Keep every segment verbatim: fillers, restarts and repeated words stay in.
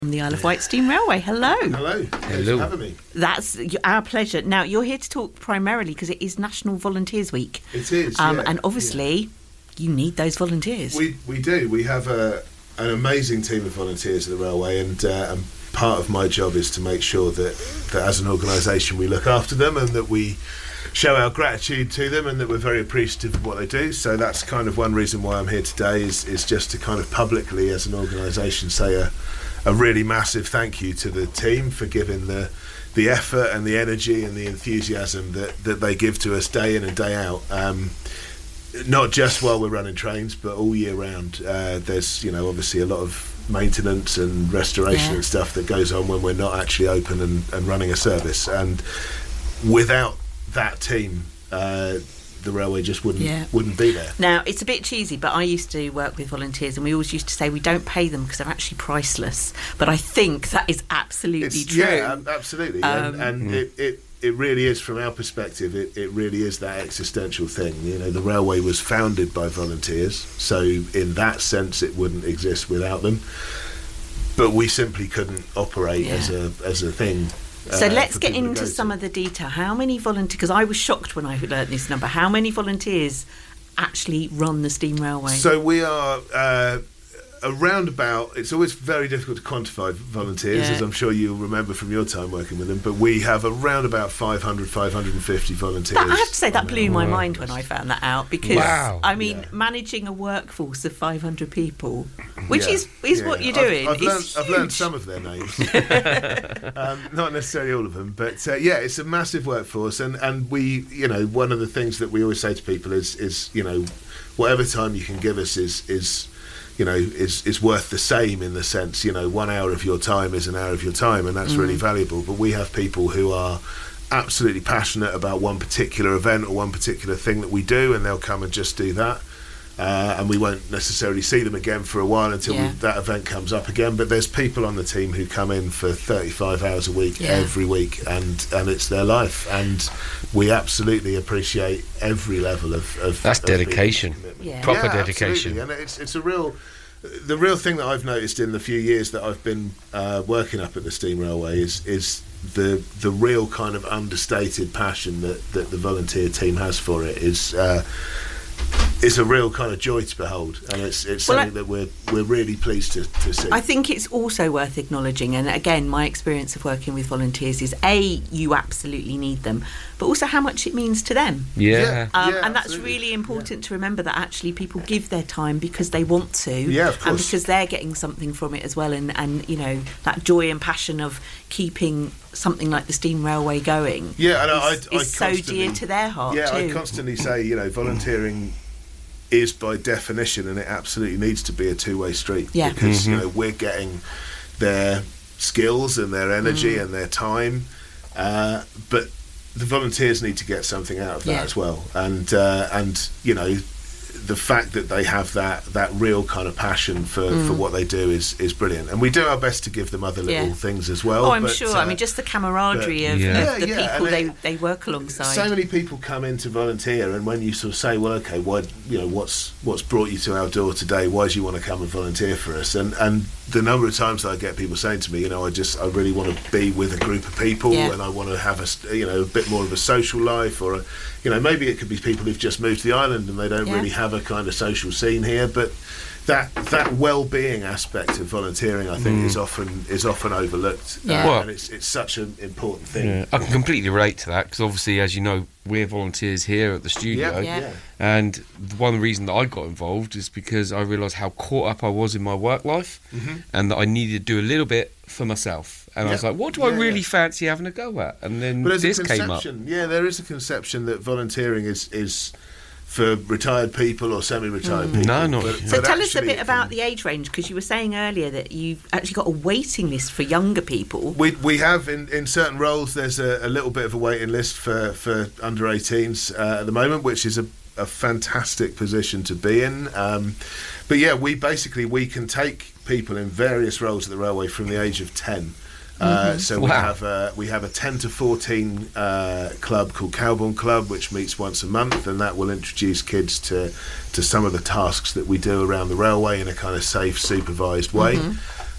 The Isle of Wight Steam Railway. Hello. Hello. Thanks for having me. That's our pleasure. Now, you're here to talk primarily because it is National Volunteers Week. It is, um, yeah. And obviously, yeah. you need those volunteers. We we do. We have a, an amazing team of volunteers at the railway, and, uh, and part of my job is to make sure that, that as an organisation we look after them and that we show our gratitude to them and that we're very appreciative of what they do. So that's kind of one reason why I'm here today is, is just to kind of publicly as an organisation say a a really massive thank you to the team for giving the the effort and the energy and the enthusiasm that, that they give to us day in and day out. Um, not just while we're running trains, but all year round. Uh, there's, you know, obviously a lot of maintenance and restoration yeah. and stuff that goes on when we're not actually open and, and running a service. And without that team, uh, the railway just wouldn't yeah. wouldn't be there. Now, it's a bit cheesy, but I used to work with volunteers and we always used to say we don't pay them because they're actually priceless. But I think that is absolutely it's, true. Yeah, absolutely. Um, and and mm. it, it, it really is, from our perspective, it, it really is that existential thing. You know, the railway was founded by volunteers, so in that sense it wouldn't exist without them. But we simply couldn't operate yeah. as a as a thing. So uh, let's get to into some to. of the detail. How many volunteers, because I was shocked when I learnt this number, how many volunteers actually run the Steam Railway? So we are uh, around about, it's always very difficult to quantify volunteers, yeah. as I'm sure you'll remember from your time working with them, but we have around about five hundred, five hundred fifty volunteers. That, I have to say that blew my wow. mind when I found that out, because wow. I mean Yeah. managing a workforce of five hundred people, which Yeah. is is Yeah. what you're I've- doing, I've, is learned, I've huge. learned some of their names, um, not necessarily all of them, but uh, yeah, it's a massive workforce, and, and we, you know, one of the things that we always say to people is, is you know, whatever time you can give us is is you know is is worth the same, in the sense, you know, one hour of your time is an hour of your time, and that's mm. really valuable. But we have people who are absolutely passionate about one particular event or one particular thing that we do, and they'll come and just do that. Uh, and we won't necessarily see them again for a while until yeah. we, that event comes up again. But there's people on the team who come in for thirty-five hours a week, yeah. every week, and, and it's their life. And we absolutely appreciate every level of, of that's of dedication, yeah. proper yeah, dedication. Absolutely. And it's it's a real. The real thing that I've noticed in the few years that I've been uh, working up at the Steam Railway is is the the real kind of understated passion that, that the volunteer team has for it is. Uh, It's a real kind of joy to behold, and it's it's Well, something I, that we're we're really pleased to, to see. I think it's also worth acknowledging, and again, my experience of working with volunteers is A, you absolutely need them, but also how much it means to them. Yeah, Yeah. Um, and that's absolutely. really important yeah. to remember, that actually people give their time because they want to, Yeah, of and course. because they're getting something from it as well, and, and you know, that joy and passion of keeping something like the Steam Railway going Yeah, and is, I, I, I is so dear to their heart Yeah, too. I constantly say, you know, volunteering is by definition, and it absolutely needs to be a two-way street. Yeah. Because Mm-hmm. you know, we're getting their skills and their energy Mm. and their time, uh, but the volunteers need to get something out of that Yeah. as well. And uh, and you know, the fact that they have that that real kind of passion for, Mm. for what they do is is brilliant. And we do our best to give them other little Yeah. things as well. Oh, I'm but, sure. uh, I mean, just the camaraderie but- of, Yeah. of the Yeah, yeah, people and they, it- they work alongside. So many people come in to volunteer, and when you sort of say, "Well, okay, why, you know, what's what's brought you to our door today? Why do you want to come and volunteer for us?" And and the number of times that I get people saying to me, you know, I just I really want to be with a group of people, Yeah. and I want to have a s- you know a bit more of a social life, or a, you know, maybe it could be people who've just moved to the island and they don't Yeah. really have a kind of social scene here, but. That that well-being aspect of volunteering, I think, Mm. is often is often overlooked, Yeah. uh, Well- and it's it's such an important thing. Yeah. I can completely relate to that, because obviously, as you know, we're volunteers here at the studio, Yeah, Yeah. and one reason that I got involved is because I realised how caught up I was in my work life, Mhm. and that I needed to do a little bit for myself. And I was Yeah. like, what do I Yeah, really yeah. fancy having a go at? And then But there's this a came up. conception, yeah, there is a conception that volunteering is is for retired people or semi-retired Mm. people. No, not- But- So but tell us a actually bit it about can- the age range, because you were saying earlier that you've actually got a waiting list for younger people. We we have in, in certain roles. There's a, a little bit of a waiting list for for under eighteens uh, at the moment, which is a, a fantastic position to be in. Um, but yeah, we basically we can take people in various roles at the railway from the age of ten. Uh, so we Wow. have a, we have a ten to fourteen uh, club called Cowbourne Club, which meets once a month, and that will introduce kids to to some of the tasks that we do around the railway in a kind of safe, supervised way. Mhm.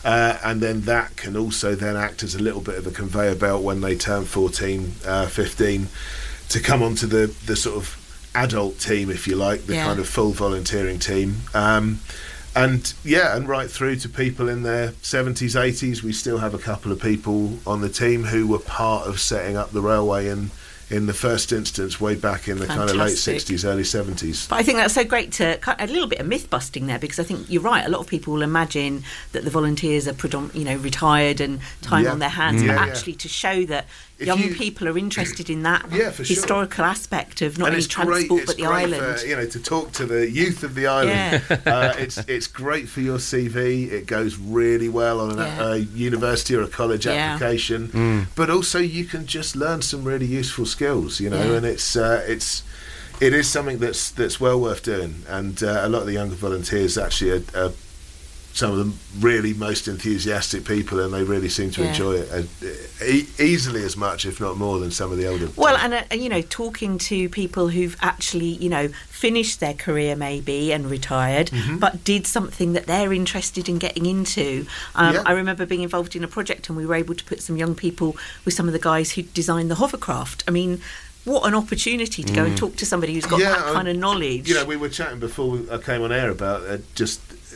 Uh, and then that can also then act as a little bit of a conveyor belt when they turn fourteen, uh, fifteen, to come onto the, the sort of adult team, if you like, the yeah. kind of full volunteering team. Um, and yeah, and right through to people in their seventies, eighties. We still have a couple of people on the team who were part of setting up the railway in, in the first instance, way back in the Fantastic. kind of late sixties, early seventies. But I think that's so great to a little bit of myth busting there, because I think you're right. A lot of people will imagine that the volunteers are predom- you know, retired and time Yeah. on their hands, Yeah, but yeah. actually to show that If young you- people are interested in that Yeah, for sure. historical aspect of not And only it's great, transport it's but the great island. for, you know, to talk to the youth of the island. Yeah. uh, it's it's great for your C V. It goes really well on a Yeah. uh, university or a college Yeah. application. But also you can just learn some really useful skills, you know. Yeah. And it's uh, it's it is something that's that's well worth doing. And uh, a lot of the younger volunteers actually are, are some of them really most enthusiastic people, and they really seem to Yeah. enjoy it uh, e- easily as much, if not more, than some of the older. Well, and, uh, and you know, talking to people who've actually, you know, finished their career maybe and retired, Mm-hmm. but did something that they're interested in getting into. Um, Yeah. I remember being involved in a project, and we were able to put some young people with some of the guys who designed the hovercraft. I mean, what an opportunity to go and talk to somebody who's got Yeah, that kind I- of knowledge. You know, we were chatting before I came on air about uh, just.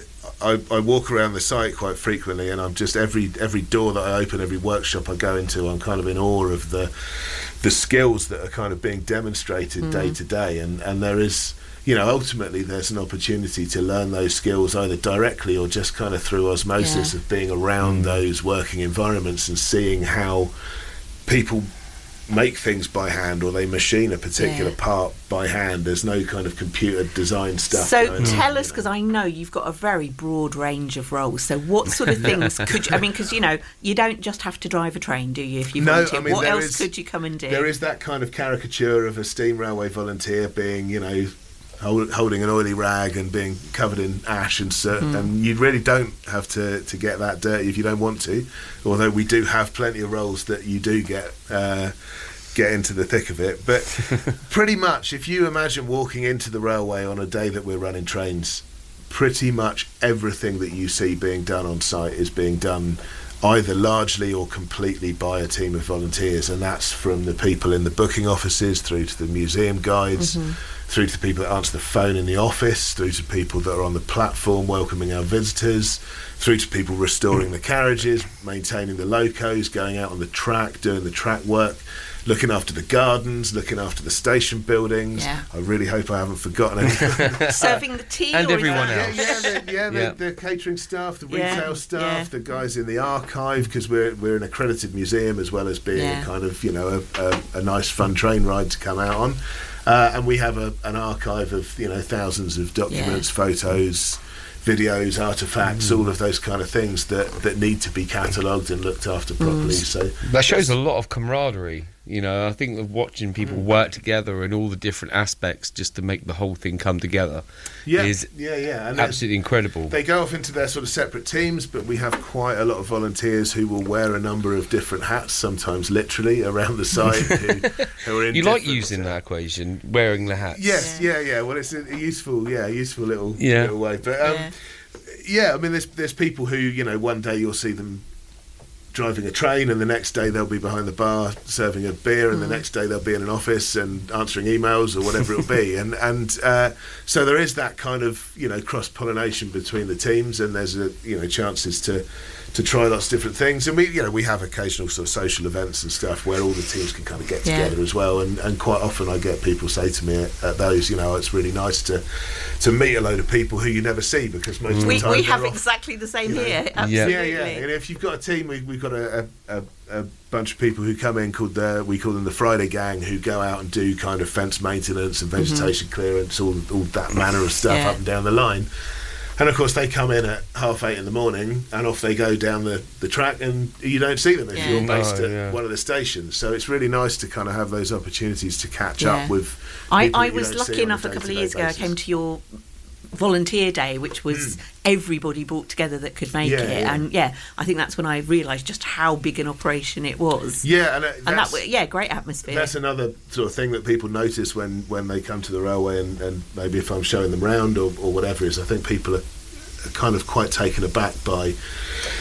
I, I walk around the site quite frequently, and I'm just every every door that I open, every workshop I go into, I'm kind of in awe of the the skills that are kind of being demonstrated Mm. day to day, and and there is, you know, ultimately there's an opportunity to learn those skills either directly or just kind of through osmosis Yeah. of being around those working environments and seeing how people make things by hand, or they machine a particular Yeah. part by hand. There's no kind of computer design stuff. So going on, tell you us, know. because I know you've got a very broad range of roles. So what sort of things could you, I mean, because, you know, you don't just have to drive a train, do you, if you No, volunteer? I mean, what there else is- could you come and do? There is that kind of caricature of a steam railway volunteer being, you know, hold, holding an oily rag and being covered in ash and soot, Mm. and you really don't have to, to get that dirty if you don't want to, although we do have plenty of roles that you do get uh, get into the thick of it. But pretty much, if you imagine walking into the railway on a day that we're running trains, pretty much everything that you see being done on site is being done either largely or completely by a team of volunteers, and that's from the people in the booking offices through to the museum guides, Mm-hmm. through to the people that answer the phone in the office, through to people that are on the platform welcoming our visitors, through to people restoring the carriages, maintaining the locos, going out on the track, doing the track work, looking after the gardens, looking after the station buildings. Yeah. I really hope I haven't forgotten anything. Serving the tea? And or is everyone that- else. Yeah, yeah, the, yeah, the, Yeah. the catering staff, the Yeah, retail staff, yeah. the guys in the archive, because we're we're an accredited museum as well as being Yeah. a kind of, you know, a, a, a nice fun train ride to come out on, uh, and we have a, an archive of, you know, thousands of documents, photos, videos, artifacts, all of those kind of things that that need to be catalogued and looked after properly. So That shows a lot of camaraderie. You know, I think of watching people work together and all the different aspects just to make the whole thing come together yeah, is yeah, yeah, and it's- absolutely incredible. They go off into their sort of separate teams, but we have quite a lot of volunteers who will wear a number of different hats, sometimes literally, around the site. who, who are in You like different- using that equation, wearing the hats. Yes, Yeah. yeah, yeah. Well, it's a, a useful, yeah, useful little, Yeah. little way. But um, Yeah. yeah. I mean, there's there's people who, you know, one day you'll see them driving a train, and the next day they'll be behind the bar serving a beer, and the next day they'll be in an office and answering emails or whatever it'll be. And and uh, so there is that kind of, you know, cross pollination between the teams, and there's a, you know, chances to to try lots of different things. And we, you know, we have occasional sort of social events and stuff where all the teams can kind of get Yeah. together as well. And, and quite often I get people say to me at, at those, you know, it's really nice to to meet a load of people who you never see, because most of We, the time we they're have off. exactly the same you know. here. Yeah. Absolutely. Yeah, yeah. And if you've got a team, we, we've got a, a, a, a bunch of people who come in called the, we call them the Friday Gang, who go out and do kind of fence maintenance and vegetation clearance, all all that manner of stuff Yeah. up and down the line. And of course, they come in at half eight in the morning, and off they go down the, the track, and you don't see them if Yeah. you're based No, at yeah. one of the stations. So it's really nice to kind of have those opportunities to catch Yeah. up with. I, people I that you was don't lucky see on enough a couple of day-to-day years ago. I basis. came to your volunteer day, which was everybody brought together that could make Yeah, it, yeah. and yeah, I think that's when I realised just how big an operation it was. Yeah, and, uh, and that that's- was, yeah, great atmosphere. That's another sort of thing that people notice when, when they come to the railway, and, and maybe if I'm showing them round or, or whatever, is I think people are, are kind of quite taken aback by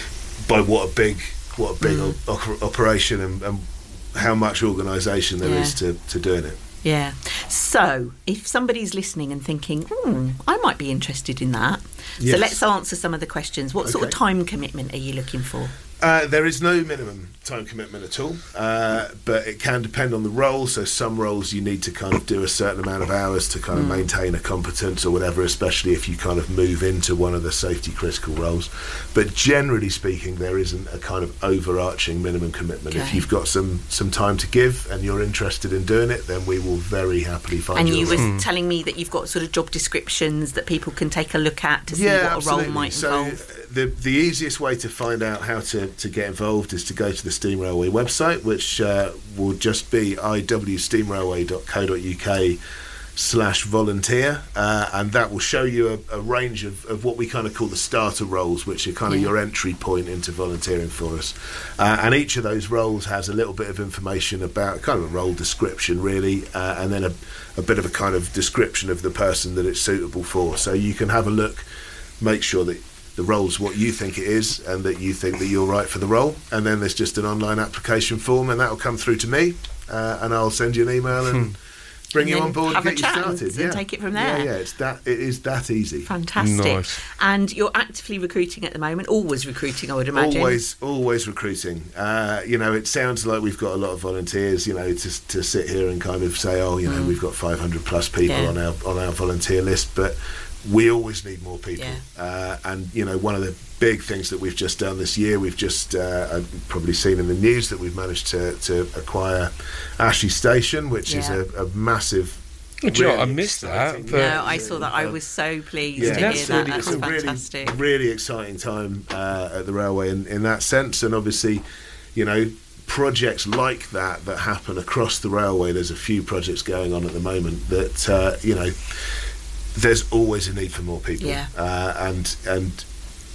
by what a big what a big mm. op- operation and, and how much organisation there yeah. is to, to doing it. Yeah. So, if somebody's listening and thinking, hmm, I might be interested in that. Yes. So let's answer some of the questions. What okay. sort of time commitment are you looking for? Uh, there is no minimum time commitment at all, uh, but it can depend on the role. So some roles you need to kind of do a certain amount of hours to kind of mm. maintain a competence or whatever, especially if you kind of move into one of the safety critical roles. But generally speaking, there isn't a kind of overarching minimum commitment. Okay. If you've got some, some time to give and you're interested in doing it, then we will very happily find and you. And you were mm. telling me that you've got sort of job descriptions that people can take a look at to see yeah, what absolutely. a role might so involve. The, the easiest way to find out how to, to get involved is to go to the Steam Railway website, which uh, will just be i w steam railway dot co dot u k slash volunteer, uh, and that will show you a, a range of, of what we kind of call the starter roles, which are kind of yeah. your entry point into volunteering for us. Uh, and each of those roles has a little bit of information about kind of a role description, really, uh, and then a, a bit of a kind of description of the person that it's suitable for. So you can have a look, make sure that the role's what you think it is and that you think that you're right for the role, and then there's just an online application form and that will come through to me, uh, and I'll send you an email and bring and you on board and get you started and yeah. take it from there. Yeah, yeah, it's that it is that easy. Fantastic. Nice. And you're actively recruiting at the moment, always recruiting, I would imagine. Always always recruiting. Uh, you know, it sounds like we've got a lot of volunteers, you know, to to sit here and kind of say, oh, you know, mm. we've got five hundred plus people yeah. on our on our volunteer list, but we always need more people. Yeah. Uh, and, you know, one of the big things that we've just done this year, we've just uh, I've probably seen in the news that we've managed to, to acquire Ashley Station, which yeah. is a, a massive... Well, really I missed that. But no, I saw that. I was so pleased yeah, to hear that. Really, That's it's fantastic. a really, really exciting time uh, at the railway in, in that sense. And obviously, you know, projects like that that happen across the railway, there's a few projects going on at the moment that, uh, you know, there's always a need for more people, yeah. uh, and and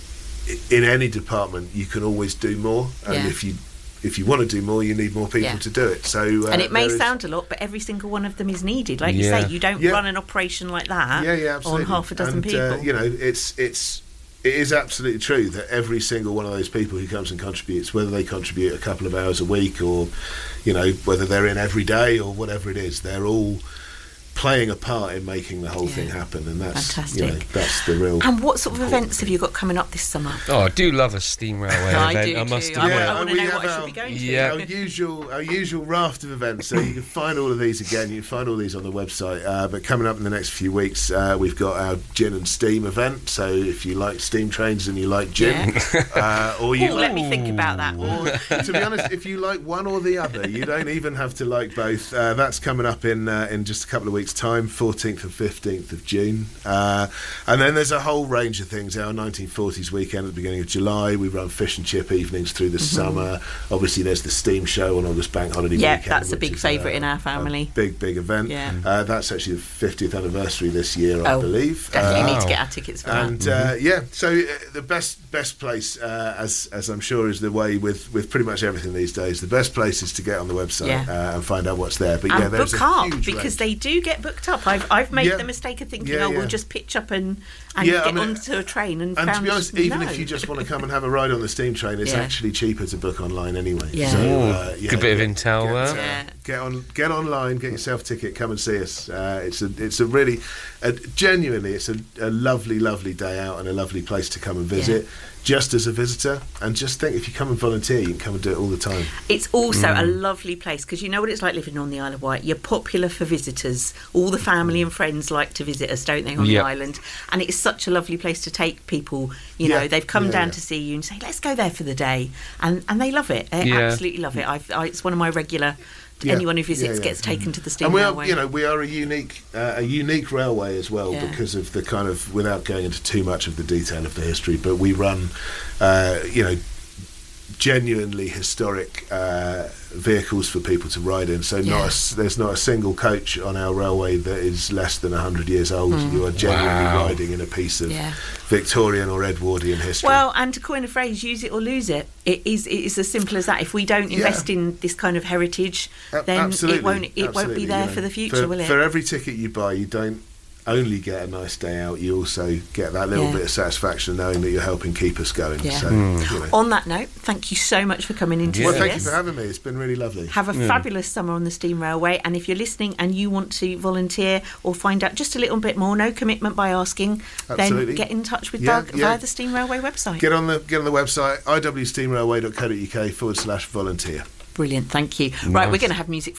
in any department you can always do more, and yeah. if you if you want to do more, you need more people yeah. to do it. So, uh, and it may sound a lot, but every single one of them is needed. Like yeah. you say, you don't yeah. run an operation like that yeah, yeah, absolutely. on half a dozen and, people. Uh, you know, it's it's it is absolutely true that every single one of those people who comes and contributes, whether they contribute a couple of hours a week or, you know, whether they're in every day or whatever it is, they're all playing a part in making the whole yeah. thing happen, and that's fantastic. You know, that's the real. And what sort of events thing. have you got coming up this summer? Oh, I do love a steam railway I event. do I must too. admit. I, I want to know what our, I should be going to. Yeah. Our usual, our usual raft of events. So you can find all of these again. You can find all these on the website. Uh, but coming up in the next few weeks, uh, we've got our gin and steam event. So if you like steam trains and you like gin, yeah. uh, or you Ooh, let me think about that. Or, to be honest, if you like one or the other, you don't even have to like both. Uh, that's coming up in uh, in just a couple of weeks' time, fourteenth and fifteenth of June, uh, and then there's a whole range of things. Our nineteen forties weekend at the beginning of July, we run fish and chip evenings through the mm-hmm. summer. Obviously there's the steam show on August Bank Holiday yeah, weekend. Yeah, that's a big favourite uh, in our family. A big big event. Yeah. Uh, that's actually the fiftieth anniversary this year, I oh, believe. Definitely uh, need to get our tickets for and, that. And uh, yeah, so uh, the best best place, uh, as as I'm sure is the way with, with pretty much everything these days, the best place is to get on the website yeah. uh, and find out what's there. But and yeah, there's book a up huge because range. they do get booked up. I've I've made yeah. the mistake of thinking, yeah, oh, yeah. we'll just pitch up and, and yeah, get I mean, onto a train and. And found, to be honest, even no. if you just want to come and have a ride on the steam train, it's yeah. actually cheaper to book online anyway. Yeah. So, Ooh, uh, yeah, good bit get, of intel get, there. uh, Yeah. Get on, get online, get yourself a ticket, come and see us. Uh, it's a, it's a really, uh, genuinely, it's a, a lovely, lovely day out and a lovely place to come and visit. Yeah. Just as a visitor, and just think if you come and volunteer, you can come and do it all the time. It's also mm. a lovely place because you know what it's like living on the Isle of Wight. You're popular for visitors. All the family and friends like to visit us, don't they, on yep. the island? And it's such a lovely place to take people. You know, yeah. they've come yeah, down yeah. to see you and say, "Let's go there for the day," and and they love it. They yeah. absolutely love it. I've, I, it's one of my regular. Yeah. Anyone who visits yeah, yeah. gets taken to the steam and we railway. are, you know, we are a unique, uh, a unique railway as well yeah. because of the kind of, without going into too much of the detail of the history, but we run, uh, you know, genuinely historic uh, vehicles for people to ride in. So yeah. not a, there's not a single coach on our railway that is less than one hundred years old. Mm. You are genuinely wow. riding in a piece of yeah. Victorian or Edwardian history. Well, and to coin a phrase, use it or lose it. It is it is as simple as that. If we don't invest yeah. in this kind of heritage, A- then absolutely. it won't it absolutely. won't be there you know, for the future, for, will it? For every ticket you buy, you don't only get a nice day out, you also get that little Yeah. bit of satisfaction knowing that you're helping keep us going. Yeah. So, Mm. you know. On that note, thank you so much for coming in to Well, see thank us. you for having me. It's been really lovely. Have a fabulous summer on the Steam Railway, and if you're listening and you want to volunteer or find out just a little bit more, no commitment by asking, Absolutely. then get in touch with Yeah, Doug yeah. via the Steam Railway website. Get on the get on the website i w steam railway dot co dot u k forward slash volunteer. Brilliant, thank you. Right, Nice. we're going to have music